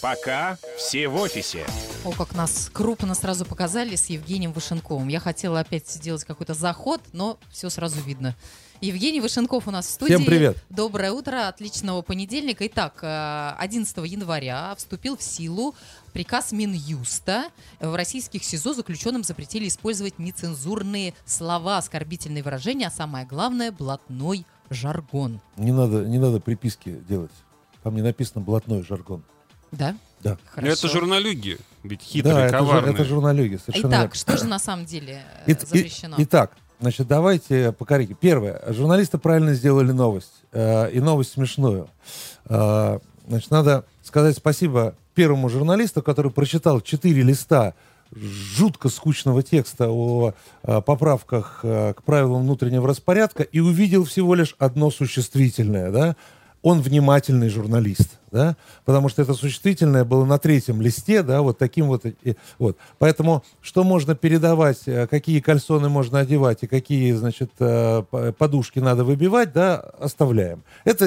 Пока все в офисе. О, как нас крупно сразу показали с Евгением Вышенковым. Я хотела опять сделать какой-то заход, но все сразу видно. Евгений Вышенков у нас в студии. Всем привет. Доброе утро, отличного понедельника. Итак, 11 января вступил в силу приказ Минюста. В российских СИЗО заключенным запретили использовать нецензурные слова, оскорбительные выражения, а самое главное — блатной жаргон. Не надо приписки делать. Там не написано блатной жаргон. Да? Да. Хорошо. Это журналюги, ведь хитрые, Да, коварные. это журналюги, совершенно Итак, верно. что же на самом деле запрещено? Итак, значит, давайте по корректике. Первое. Журналисты правильно сделали новость. И новость смешную. Значит, надо сказать спасибо первому журналисту, который прочитал 4 листа жутко скучного текста о поправках к правилам внутреннего распорядка и увидел всего лишь одно существительное, да? Он внимательный журналист, да, потому что это существительное было на 3-м листе, да, вот таким вот, вот. Поэтому что можно передавать, какие кальсоны можно одевать и какие, значит, подушки надо выбивать, да, оставляем. Это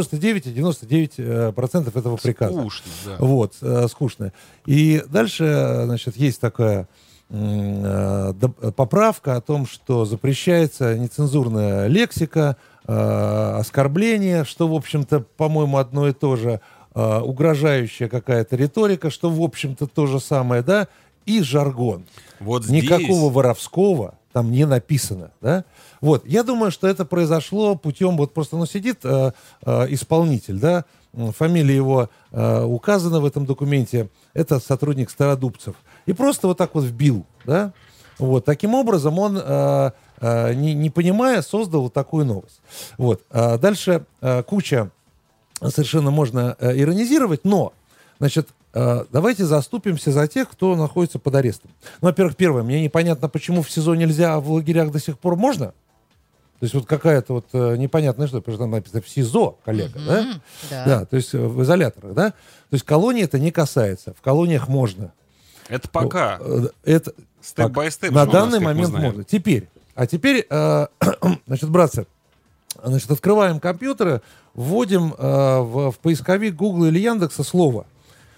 99,99% этого приказа. Скучно, да. Вот, скучно. И дальше, значит, есть такая поправка о том, что запрещается нецензурная лексика, оскорбление, что, в общем-то, по-моему, одно и то же, угрожающая какая-то риторика, что, в общем-то, то же самое, да, и жаргон. Вот здесь... Никакого воровского там не написано, да. Вот, я думаю, что это произошло путем, вот просто, ну, сидит исполнитель, да, фамилия его указана в этом документе, это сотрудник Стародубцев, и просто вот так вот вбил, да, вот, таким образом он... не понимая, создал вот такую новость. Вот. Дальше куча совершенно можно иронизировать, но, значит, давайте заступимся за тех, кто находится под арестом. Ну, во-первых, первое, мне непонятно, почему в СИЗО нельзя, а в лагерях до сих пор можно. То есть вот какая-то вот непонятная что, потому что там написано в СИЗО, коллега, да? Да, то есть в изоляторах, да? То есть колонии это не касается, в колониях можно. Это пока. Это Степ-бай-степ. на данный момент можно. Теперь, значит, братцы, значит, открываем компьютеры, вводим в поисковик Гугла или Яндекса слово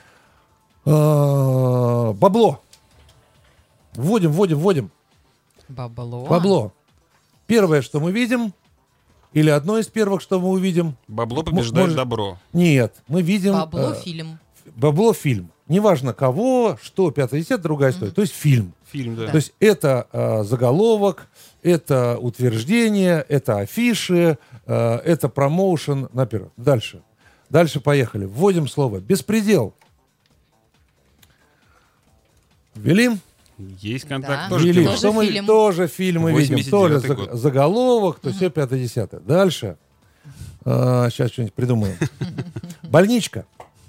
бабло. Вводим. Бабло. Первое, что мы видим, или одно из первых, что мы увидим. Бабло побеждает добро. Нет, мы видим... Бабло-фильм. Бабло-фильм. Неважно кого, что, 5-10, другая история. То есть фильм. Фильм, да. То есть это заголовок, это утверждение, это афиши, это промоушен. Наперед. Дальше поехали. Вводим слово «беспредел». Ввели? Есть контакт, Да. тоже Ввели. кино. Тоже Что мы фильм. тоже фильмы видим. Тоже 89-й год. заголовок, то все 5-10. Дальше. Сейчас что-нибудь придумаем. Больничка.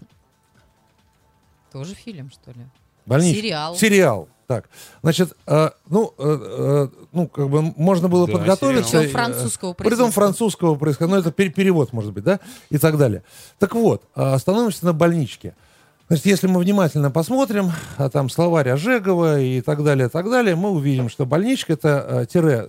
Тоже фильм, что ли? Больничка. Сериал. Сериал. Так, значит, как бы можно было Да, подготовиться. сериал. Причем французского Притом производства. французского происхода, ну это перевод, может быть, да, и так далее. Так вот, остановимся на больничке. Значит, если мы внимательно посмотрим, там словарь Ожегова и так далее, мы увидим, что больничка — это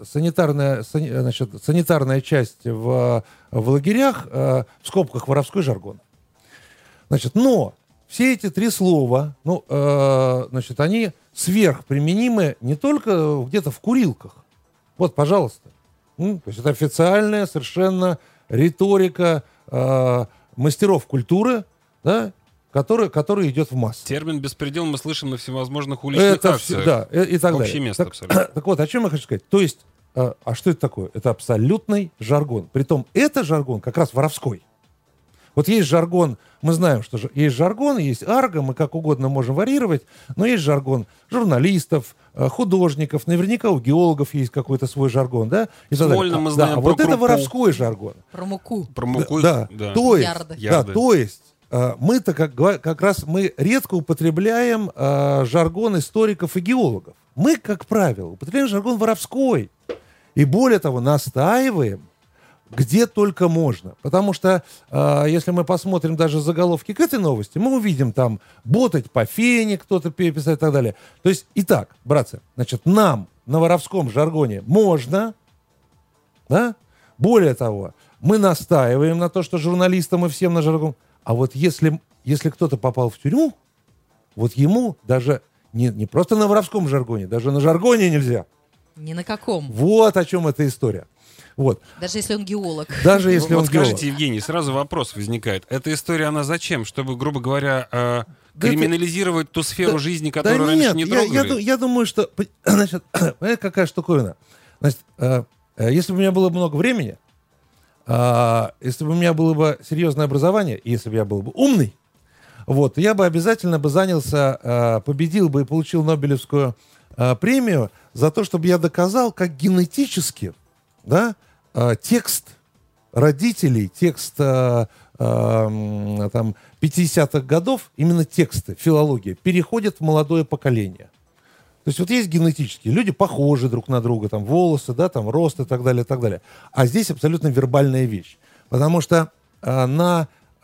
санитарная часть в лагерях, в скобках воровской жаргон. Значит, но все эти 3 слова, значит, они сверхприменимы не только где-то в курилках. Вот, пожалуйста. То есть это официальная совершенно риторика мастеров культуры, да, который идет в массы. Термин «беспредел» мы слышим на всевозможных уличных акциях. Да, и так далее. Общее место абсолютно. Так вот, о чем я хочу сказать. То есть, а что это такое? Это абсолютный жаргон. Притом, это жаргон как раз воровской. Вот есть жаргон, мы знаем, что есть жаргон, есть арго, мы как угодно можем варьировать, но есть жаргон журналистов, художников, наверняка у геологов есть какой-то свой жаргон, да? И так далее. Смольно мы знаем про вот это крупу. воровской жаргон. Про муку. Про муку. Да. Да. То есть, Ярды. Ярды. то есть мы-то как раз мы редко употребляем жаргон историков и геологов. Мы, как правило, употребляем жаргон воровской. И более того, настаиваем, где только можно. Потому что, если мы посмотрим даже заголовки к этой новости, мы увидим там ботать по фене, кто-то писать и так далее. То есть, итак, братцы, значит, нам на воровском жаргоне можно, да? Более того, мы настаиваем на то, что журналистам и всем на жаргон. А вот если кто-то попал в тюрьму, вот ему даже не просто на воровском жаргоне, даже на жаргоне нельзя. Ни на каком. Вот о чем эта история. Вот. Даже если он геолог. Даже если он скажите, геолог. Евгений, сразу вопрос возникает. Эта история, она зачем? Чтобы, грубо говоря, криминализировать ту сферу жизни, которую раньше не трогали? Я думаю, что... Значит, понимаете, какая штуковина? Значит, если бы у меня было много времени, если бы у меня было бы серьезное образование, и если бы я был бы умный, вот, я бы обязательно бы занялся, победил бы и получил Нобелевскую премию за то, чтобы я доказал, как генетически, да, текст родителей, текст там, 50-х годов, именно тексты, филология, переходят в молодое поколение. То есть вот есть генетические, люди похожи друг на друга, там волосы, да, там рост и так далее, и так далее. А здесь абсолютно вербальная вещь. Потому что на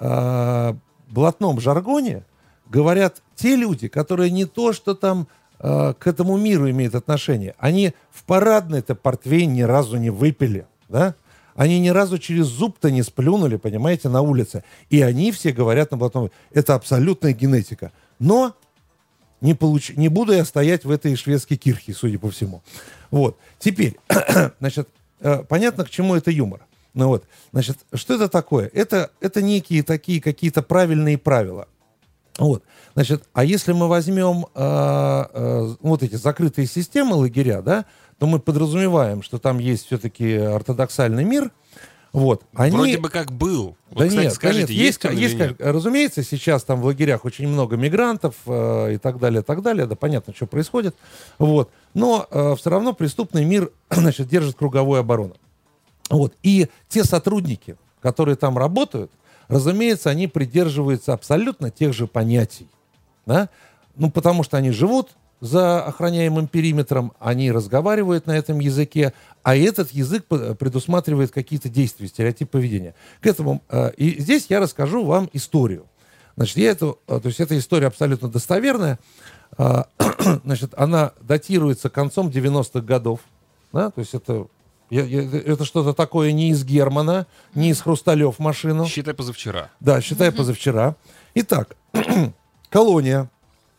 блатном жаргоне говорят те люди, которые не то, что там к этому миру имеют отношение. Они в парадный-то портвейн ни разу не выпили, да? Они ни разу через зуб-то не сплюнули, понимаете, на улице. И они все говорят на блатном. Это абсолютная генетика. Но не буду я стоять в этой шведской кирхе, судя по всему. Вот. Теперь, значит, понятно, к чему это юмор. Ну вот, значит, что это такое? Это некие такие какие-то правильные правила. Вот, значит, а если мы возьмем вот эти закрытые системы лагеря, да, то мы подразумеваем, что там есть все-таки ортодоксальный мир. Вот, вроде бы как был. Вот, да, кстати, нет, скажите, есть, он или нет? разумеется, сейчас там в лагерях очень много мигрантов и так далее, да, понятно, что происходит. Вот, но все равно преступный мир, значит, держит круговую оборону. Вот, и те сотрудники, которые там работают, разумеется, они придерживаются абсолютно тех же понятий, да? Ну, потому что они живут за охраняемым периметром, они разговаривают на этом языке, а этот язык предусматривает какие-то действия, стереотип поведения. К этому, и здесь я расскажу вам историю. Значит, то есть эта история абсолютно достоверная, значит, она датируется концом 90-х годов, да? То есть это что-то такое не из Германа, не из Хрусталев машину. Считай позавчера. Да, считай позавчера. Итак, колония,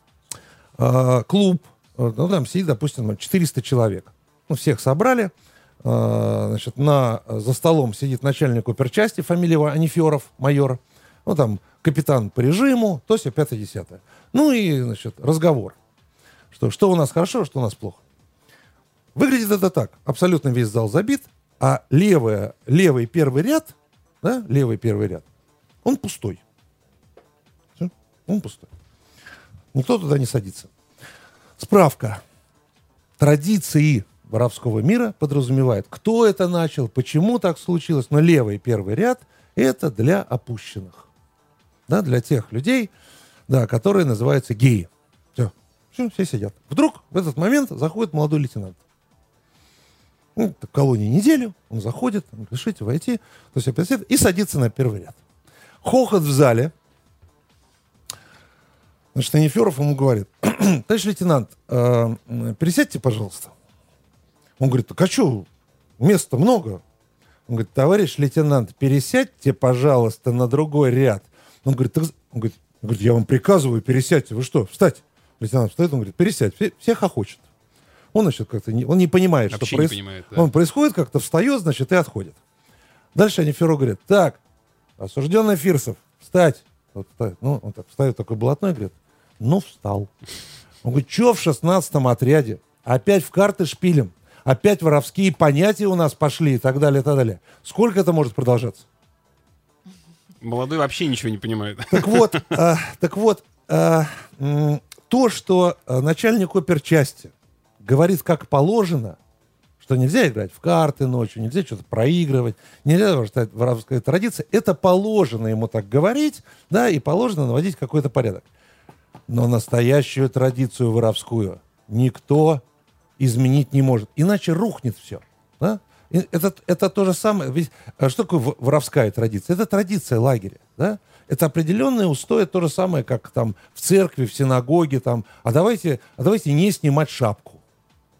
клуб, ну, там сидит, допустим, 400 человек. Ну, всех собрали. Значит, за столом сидит начальник оперчасти, фамилия Аниферов, майор. Ну, там, капитан по режиму, то все 5-10. Ну, и, значит, разговор. Что у нас хорошо, что у нас плохо. Выглядит это так. Абсолютно весь зал забит, а левый первый ряд, да, он пустой. Все? Он пустой. Никто туда не садится. Справка. Традиции воровского мира подразумевает, кто это начал, почему так случилось, но левый первый ряд — это для опущенных. Да, для тех людей, да, которые называются геи. Все сидят. Вдруг в этот момент заходит молодой лейтенант. В колонии неделю, он заходит, разрешите войти, то есть и садится на первый ряд. Хохот в зале. Значит, Аниферов ему говорит: товарищ лейтенант, пересядьте, пожалуйста. Он говорит: так а что, места много. Он говорит: товарищ лейтенант, пересядьте, пожалуйста, на другой ряд. Он говорит: я вам приказываю, пересядьте, вы что, встать. Лейтенант встает, он говорит: пересядь, все хохочет. Он, значит, как-то он не понимает, вообще что происходит. Да. Он происходит, как-то встает, значит, и отходит. Дальше Аниферов говорит: так, осужденный Фирсов, встать. Вот, ну, он так встает, такой блатной, говорит: ну, встал. Он говорит: что в 16-м отряде? Опять в карты шпилем. Опять воровские понятия у нас пошли и так далее, и так далее. Сколько это может продолжаться? Молодой вообще ничего не понимает. Так вот, то, что начальник оперчасти говорит как положено, что нельзя играть в карты ночью, нельзя что-то проигрывать, нельзя нарушать воровская традиция, это положено ему так говорить, да, и положено наводить какой-то порядок. Но настоящую традицию воровскую никто изменить не может, иначе рухнет все. Да? Это то же самое. Ведь, что такое воровская традиция? Это традиция лагеря. Да? Это определенные устои, то же самое, как там в церкви, в синагоге. Там, а давайте не снимать шапку.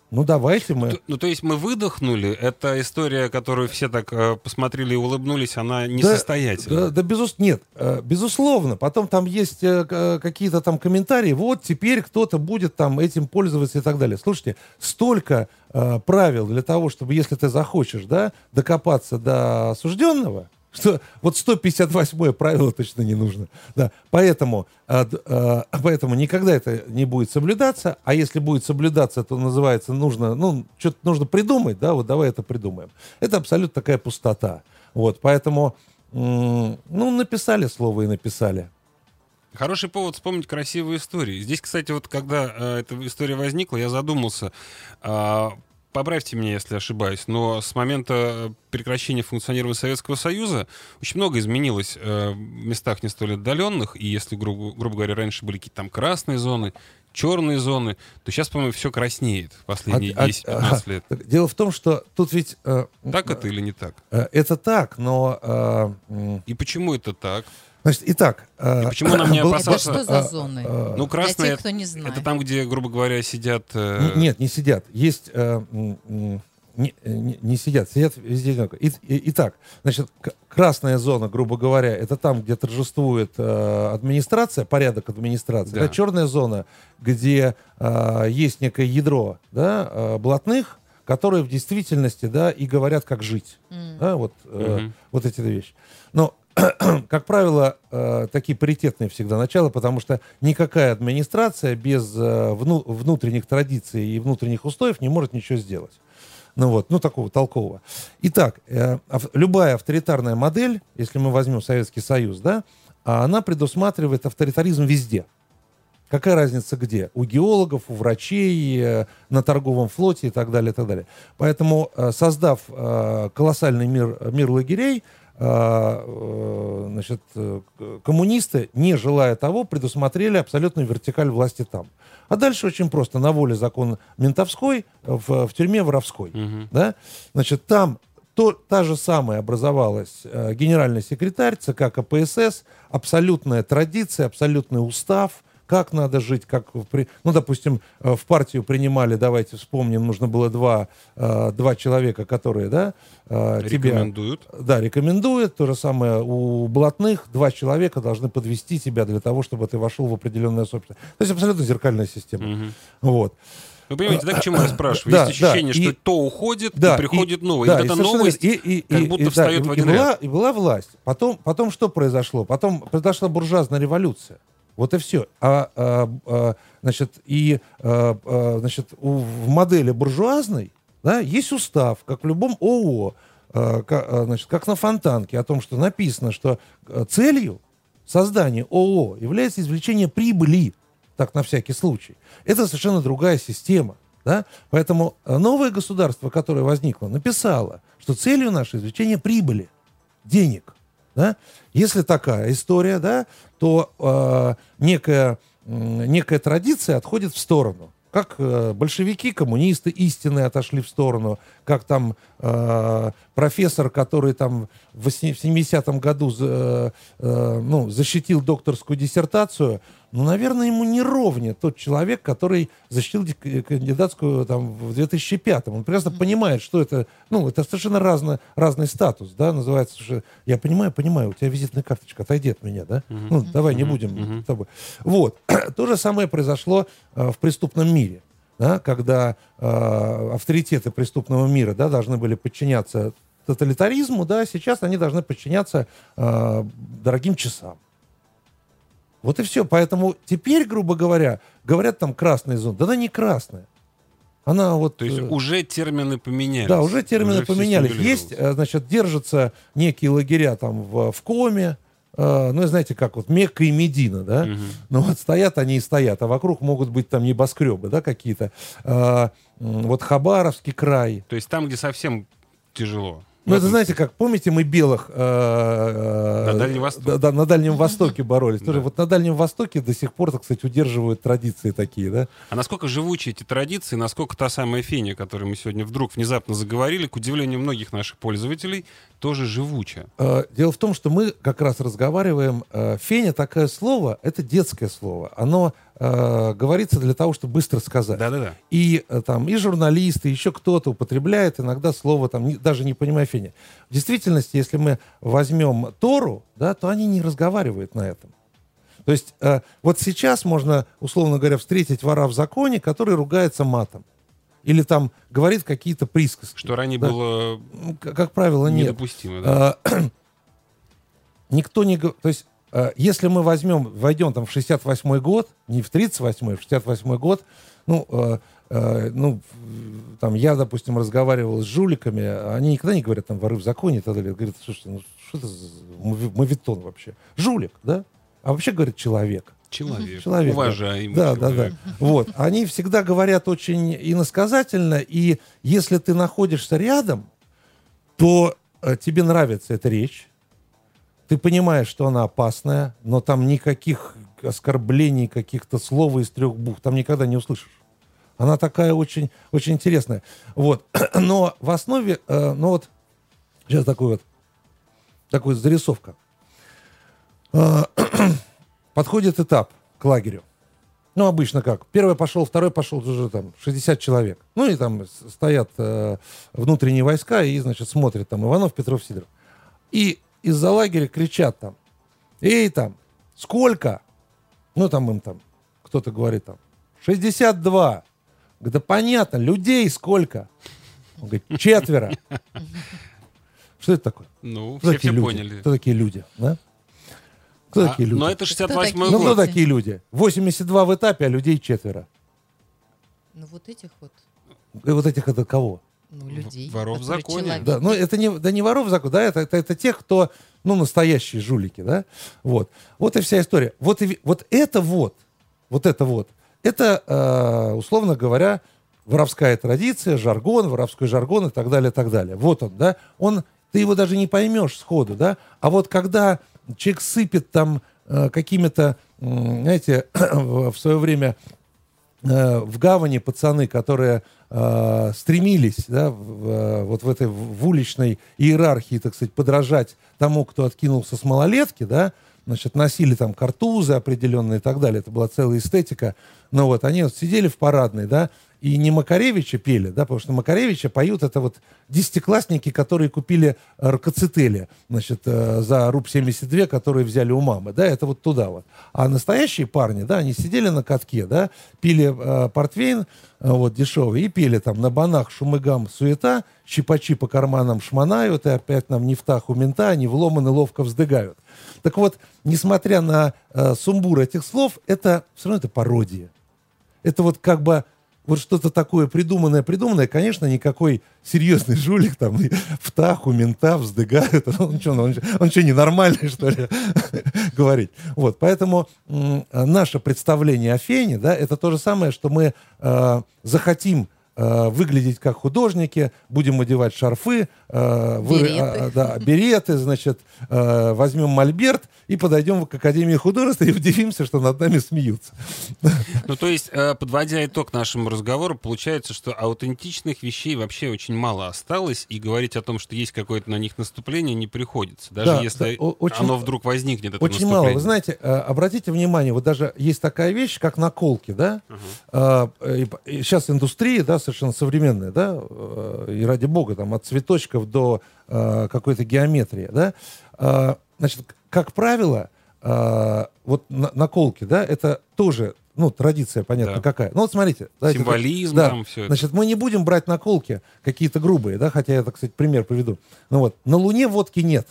Ну, давайте мы... То есть мы выдохнули, эта история, которую все так посмотрели и улыбнулись, она Да, несостоятельна. нет, безусловно. Потом там есть какие-то там комментарии. Вот теперь кто-то будет там этим пользоваться и так далее. Слушайте, столько правил для того, чтобы, если ты захочешь, да, докопаться до осужденного, что вот 158-е правило точно не нужно. Да. Поэтому никогда это не будет соблюдаться. А если будет соблюдаться, то называется что-то нужно придумать. Да, вот давай это придумаем. Это абсолютно такая пустота. Вот, поэтому, написали слово и написали. Хороший повод вспомнить красивые истории. Здесь, кстати, вот когда эта история возникла, я задумался... Поправьте меня, если ошибаюсь, но с момента прекращения функционирования Советского Союза очень много изменилось в местах не столь отдаленных. И если, грубо говоря, раньше были какие-то там красные зоны, черные зоны, то сейчас, по-моему, все краснеет последние 10-15 лет. Дело в том, что тут ведь... Так это или не так? Это так, но... И почему это так? Значит, итак... И почему нам не опасаться... Это что за зоны? Ну, красные, для тех, кто не знает. Это там, где, грубо говоря, сидят... Нет, не сидят. Есть... Не сидят, сидят везде одинаково. Итак, значит, красная зона, грубо говоря, это там, где торжествует администрация, порядок администрации. Да. Да, черная зона, где есть некое ядро, да, блатных, которые в действительности, да, и говорят, как жить. Да, вот эти две вещи. Но как правило, такие паритетные всегда начала, потому что никакая администрация без внутренних традиций и внутренних устоев не может ничего сделать. Такого толкового. Итак, любая авторитарная модель, если мы возьмем Советский Союз, да, она предусматривает авторитаризм везде. Какая разница где? У геологов, у врачей, на торговом флоте и так далее, и так далее. Поэтому, создав колоссальный мир лагерей, коммунисты, не желая того, предусмотрели абсолютную вертикаль власти там. А дальше очень просто. На воле закон ментовской, в тюрьме воровской. Да? Значит, там та же самая образовалась генеральный секретарь ЦК КПСС, абсолютная традиция, абсолютный устав, как надо жить, допустим, в партию принимали, давайте вспомним, нужно было два человека, которые, да, рекомендуют. Рекомендуют. То же самое у блатных, 2 человека должны подвести тебя для того, чтобы ты вошел в определенное сообщество. То есть абсолютно зеркальная система. Вот. Вы понимаете, да, к чему я спрашиваю? Есть ощущение, что то уходит, и приходит новое. И вот эта новость как будто встает в один ряд. И была власть. Потом что произошло? Потом произошла буржуазная революция. Вот и все. В модели буржуазной, да, есть устав, как в любом ООО, как на Фонтанке, о том, что написано, что целью создания ООО является извлечение прибыли, так на всякий случай. Это совершенно другая система. Да? Поэтому новое государство, которое возникло, написало, что целью нашей извлечение прибыли, денег. Да? Если такая история, да, то некая традиция отходит в сторону. Как большевики, коммунисты истинные отошли в сторону, как там профессор, который там в 70-м году защитил докторскую диссертацию, наверное, ему не ровня тот человек, который защитил кандидатскую там в 2005-м. Он прекрасно понимает, что это, это совершенно разный статус, да, называется, что я понимаю, у тебя визитная карточка, отойди от меня, да, давай не будем с тобой. Вот, то же самое произошло в преступном мире, да, когда авторитеты преступного мира, да, должны были подчиняться тоталитаризму, да, сейчас они должны подчиняться дорогим часам. Вот и все. Поэтому теперь, грубо говоря, говорят там красная зона. Да она не красная. Она вот... То есть уже термины поменялись. Да, уже термины поменялись. Есть, держатся некие лагеря там в Коме. Знаете, как вот Мекка и Медина, да? Ну вот стоят они и стоят, а вокруг могут быть там небоскребы, да, какие-то. Вот Хабаровский край. То есть там, где совсем тяжело. Это знаете, как, помните, мы белых на Дальнем Востоке, на Дальнем Востоке боролись. Тоже вот на Дальнем Востоке до сих пор, так сказать, удерживают традиции такие, да? А насколько живучи эти традиции, насколько та самая феня, о которой мы сегодня вдруг внезапно заговорили, к удивлению многих наших пользователей, тоже живуча? Дело в том, что мы как раз разговариваем... Феня, такое слово, это детское слово. Оно говорится для того, чтобы быстро сказать. Да-да-да. И там и журналисты, еще кто-то употребляет иногда слово, там, даже не понимая феня. В действительности, если мы возьмем Тору, да, то они не разговаривают на этом. То есть вот сейчас можно, условно говоря, встретить вора в законе, который ругается матом. Или там говорит какие-то присказки. Что ранее да? было как правило, нет. недопустимо. Да? Никто не говорит... То есть если мы войдем там в 68-й год, не в 38-й, в 68-й год, там я, допустим, разговаривал с жуликами, они никогда не говорят там воры в законе и так далее. Говорят, слушайте, ну что это за моветон вообще? Жулик, да? А вообще говорят человек. Человек. Уважаемый человек. Да. Вот. Они всегда говорят очень иносказательно, и если ты находишься рядом, то тебе нравится эта речь, ты понимаешь, что она опасная, но там никаких оскорблений, каких-то слов из 3 букв там никогда не услышишь. Она такая очень, очень интересная. Вот. Но в основе, сейчас такая зарисовка. Подходит этап к лагерю. Ну, обычно как? Первый пошел, второй пошел, уже там 60 человек. Ну, и там стоят внутренние войска и, значит, смотрят там Иванов, Петров, Сидоров. И из-за лагеря кричат там: эй, там, сколько? Ну, там им там, кто-то говорит там, 62. Говорит, да понятно, людей сколько? Он говорит, 4. Что это такое? Ну, Кто все люди? поняли. Кто такие люди, да? Кто такие люди? Но это 68-й Ну, год. кто такие люди? 82 в этапе, а людей 4. Ну, вот этих вот, И вот этих это кого? людей. Воров в которые законе. человек. Да, ну, это не воров в законе, да, это тех, кто, настоящие жулики, да? Вот. Вот и вся история. Вот это, условно говоря, воровская традиция, воровской жаргон и так далее, и так далее. Вот он, да? Ты его даже не поймешь сходу, да? А вот когда человек сыпет там какими-то, знаете, в свое время в гавани пацаны, которые стремились, да, в уличной иерархии, так сказать, подражать тому, кто откинулся с малолетки, да, значит, носили там картузы определенные и так далее, это была целая эстетика, но вот они сидели в парадной, да, и не Макаревича пели, да, потому что Макаревича поют это вот десятиклассники, которые купили ркоцители, значит, за руб 72, которые взяли у мамы, да, это вот туда вот. А настоящие парни, да, они сидели на катке, да, пили портвейн, вот, дешевый, и пели там на банах шумыгам суета, щипачи по карманам шмонают, и опять нам нефтах у мента, они вломаны ловко вздыгают. Так вот, несмотря на сумбур этих слов, это все равно это пародия. Это вот как бы вот что-то такое придуманное, конечно, никакой серьезный жулик там в таху, мента вздыгают. Он что, ненормальный, что ли, говорить? Вот, поэтому наше представление о фене, да, это то же самое, что мы захотим выглядеть как художники, будем одевать шарфы, береты, значит, возьмем мольберт и подойдем к Академии художеств и удивимся, что над нами смеются. Ну, то есть, подводя итог нашему разговору, получается, что аутентичных вещей вообще очень мало осталось, и говорить о том, что есть какое-то на них наступление, не приходится. Даже если оно вдруг возникнет, это очень наступление. мало. Вы знаете, обратите внимание, вот даже есть такая вещь, как наколки, да? Сейчас индустрия, да, совершенно современная, да, и ради бога, там, от цветочков до какой-то геометрии, да? Значит, как правило, вот наколки, да, это тоже, традиция, понятно, какая. Ну, вот смотрите. Символизм там, все это. Значит, мы не будем брать наколки какие-то грубые, да, хотя я, так сказать, пример приведу. Ну вот, на Луне водки нет.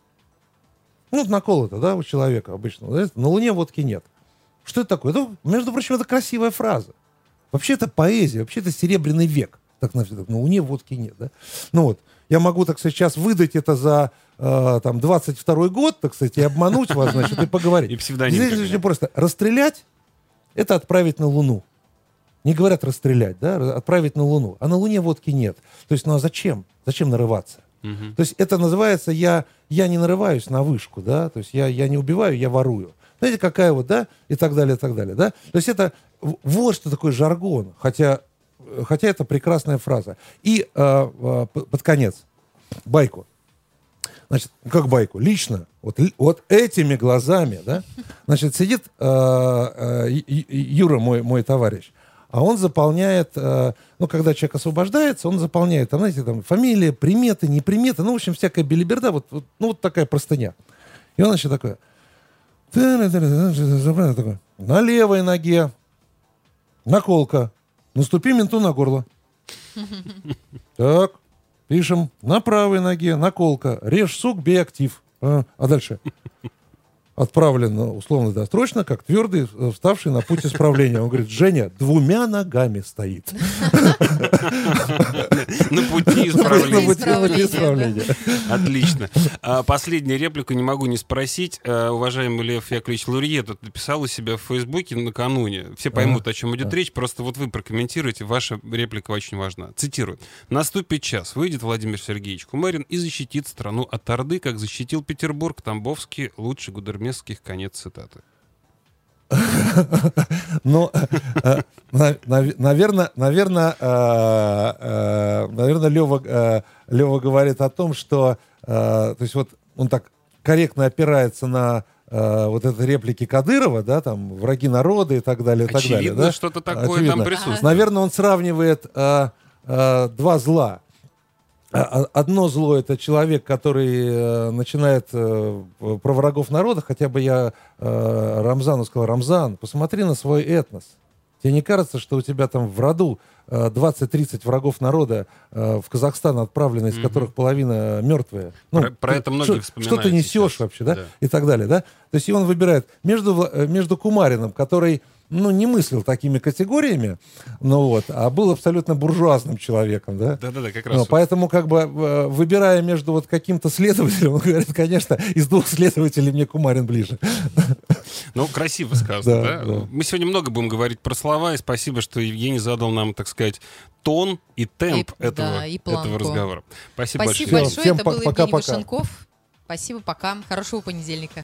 Наколото, да, у человека обычно. Да, на Луне водки нет. Что это такое? Ну, между прочим, это красивая фраза. Вообще это поэзия, вообще это Серебряный век. Так, на Луне водки нет, да. Ну вот, я могу, так сказать, сейчас выдать это за 22-й год, так сказать, и обмануть вас, значит, и поговорить. И псевдоним. Здесь очень просто. Расстрелять — это отправить на Луну. Не говорят расстрелять, да, отправить на Луну. А на Луне водки нет. То есть, а зачем? Зачем нарываться? Угу. То есть это называется я не нарываюсь на вышку, да, то есть я не убиваю, я ворую. Знаете, какая вот, да, и так далее, да. То есть это вот что такое жаргон, хотя это прекрасная фраза. И под конец байку. Значит, как байку, лично, вот этими глазами, да, значит, сидит Юра, мой товарищ, а он заполняет, ну, когда человек освобождается, он заполняет, там, знаете, там, фамилия, приметы, неприметы, ну, в общем, всякая белиберда, ну, вот такая простыня. И он, значит, такой, на левой ноге наколка, наступи менту на горло. Так, пишем, на правой ноге наколка, режь сук, бей актив. А дальше? Отправлен условно-досрочно, как твердый, вставший на путь исправления. Он говорит, Женя 2 ногами стоит. На пути исправления. Отлично. Последняя реплика, не могу не спросить. Уважаемый Лев Яковлевич Лурье тут написал у себя в Фейсбуке накануне. Все поймут, о чем идет речь. Просто вот вы прокомментируете. Ваша реплика очень важна. Цитирую. «Наступит час. Выйдет Владимир Сергеевич Кумарин и защитит страну от Орды, как защитил Петербург, Тамбовский, лучший губернский». Конец цитаты. Ну, наверное, Лева говорит о том, что, то есть вот он так корректно опирается на вот этой реплики Кадырова, да, там, враги народа и так далее, и так далее. Очевидно, Да? что-то такое Очевидно. там присутствует. Наверное, он сравнивает 2 зла. Одно зло — это человек, который начинает про врагов народа, хотя бы я Рамзану сказал, Рамзан, посмотри на свой этнос. Тебе не кажется, что у тебя там в роду 20-30 врагов народа в Казахстан отправлены, из которых половина мертвые? Ну, про это многие вспоминают. Что ты несешь сейчас. вообще, да? И так далее, да? То есть и он выбирает между Кумариным, который, ну, не мыслил такими категориями, ну вот, а был абсолютно буржуазным человеком, да? Да-да-да, как раз. Ну, поэтому, как бы, выбирая между вот каким-то следователем, он говорит, конечно, из 2 следователей мне Кумарин ближе. Ну, красиво сказано, Да, да? да. Мы сегодня много будем говорить про слова, и спасибо, что Евгений задал нам, так сказать, тон и темп этого разговора. Спасибо большое. Спасибо большое. Всем Это был Евгений пока-пока. Вышенков. Спасибо, пока. Хорошего понедельника.